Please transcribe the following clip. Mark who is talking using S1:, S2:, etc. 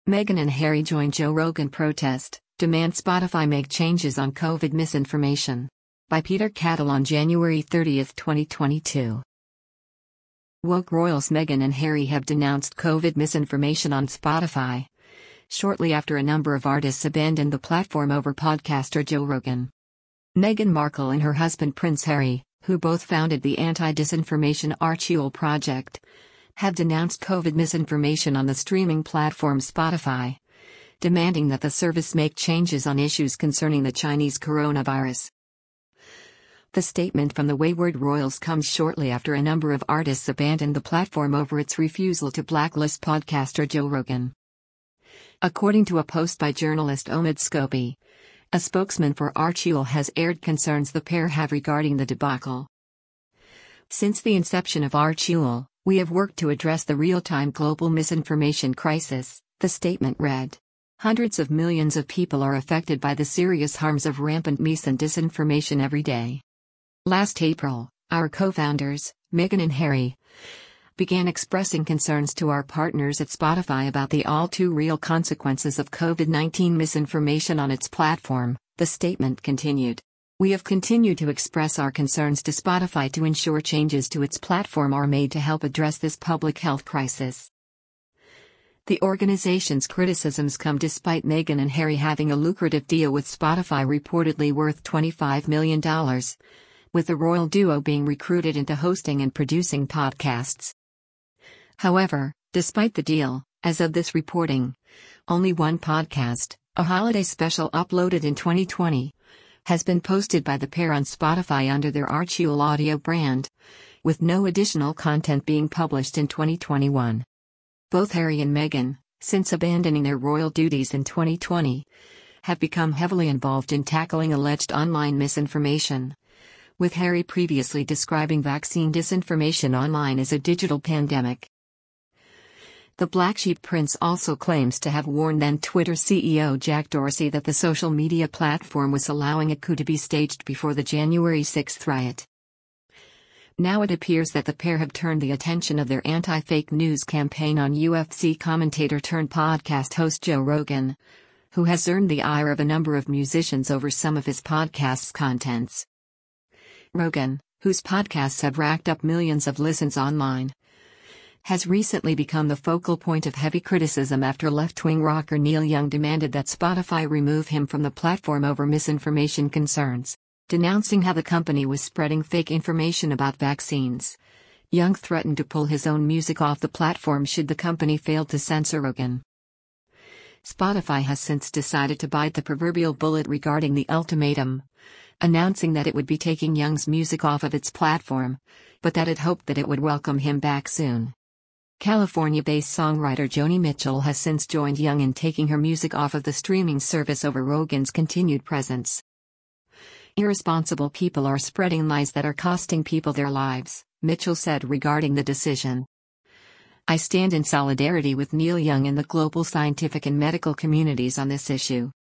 S1: Meghan and Harry join Joe Rogan protest, demand Spotify make changes on COVID misinformation. By Peter Cattle on January 30, 2022. Woke royals Meghan and Harry have denounced COVID misinformation on Spotify, shortly after a number of artists abandoned the platform over podcaster Joe Rogan. Meghan Markle and her husband Prince Harry, who both founded the anti-disinformation Archewell Project, have denounced COVID misinformation on the streaming platform Spotify, demanding that the service make changes on issues concerning the Chinese coronavirus. The statement from the wayward royals comes shortly after a number of artists abandoned the platform over its refusal to blacklist podcaster Joe Rogan. According to a post by journalist Omid Scobie, a spokesman for Archewell has aired concerns the pair have regarding the debacle. Since the inception of Archewell, we have worked to address the real-time global misinformation crisis, the statement read. Hundreds of millions of people are affected by the serious harms of rampant mis and disinformation every day. Last April, our co-founders, Meghan and Harry, began expressing concerns to our partners at Spotify about the all-too-real consequences of COVID-19 misinformation on its platform, the statement continued. We have continued to express our concerns to Spotify to ensure changes to its platform are made to help address this public health crisis. The organization's criticisms come despite Meghan and Harry having a lucrative deal with Spotify reportedly worth $25 million, with the royal duo being recruited into hosting and producing podcasts. However, despite the deal, as of this reporting, only one podcast, a holiday special uploaded in 2020, has been posted by the pair on Spotify under their Archewell Audio brand, with no additional content being published in 2021. Both Harry and Meghan, since abandoning their royal duties in 2020, have become heavily involved in tackling alleged online misinformation, with Harry previously describing vaccine disinformation online as a digital pandemic. The Black Sheep Prince also claims to have warned then Twitter CEO Jack Dorsey that the social media platform was allowing a coup to be staged before the January 6 riot. Now it appears that the pair have turned the attention of their anti-fake news campaign on UFC commentator turned podcast host Joe Rogan, who has earned the ire of a number of musicians over some of his podcast's contents. Rogan, whose podcasts have racked up millions of listens online, has recently become the focal point of heavy criticism after left-wing rocker Neil Young demanded that Spotify remove him from the platform over misinformation concerns, denouncing how the company was spreading fake information about vaccines. Young threatened to pull his own music off the platform should the company fail to censor Rogan. Spotify has since decided to bite the proverbial bullet regarding the ultimatum, announcing that it would be taking Young's music off of its platform, but that it hoped that it would welcome him back soon. California-based songwriter Joni Mitchell has since joined Young in taking her music off of the streaming service over Rogan's continued presence. Irresponsible people are spreading lies that are costing people their lives, Mitchell said regarding the decision. I stand in solidarity with Neil Young and the global scientific and medical communities on this issue.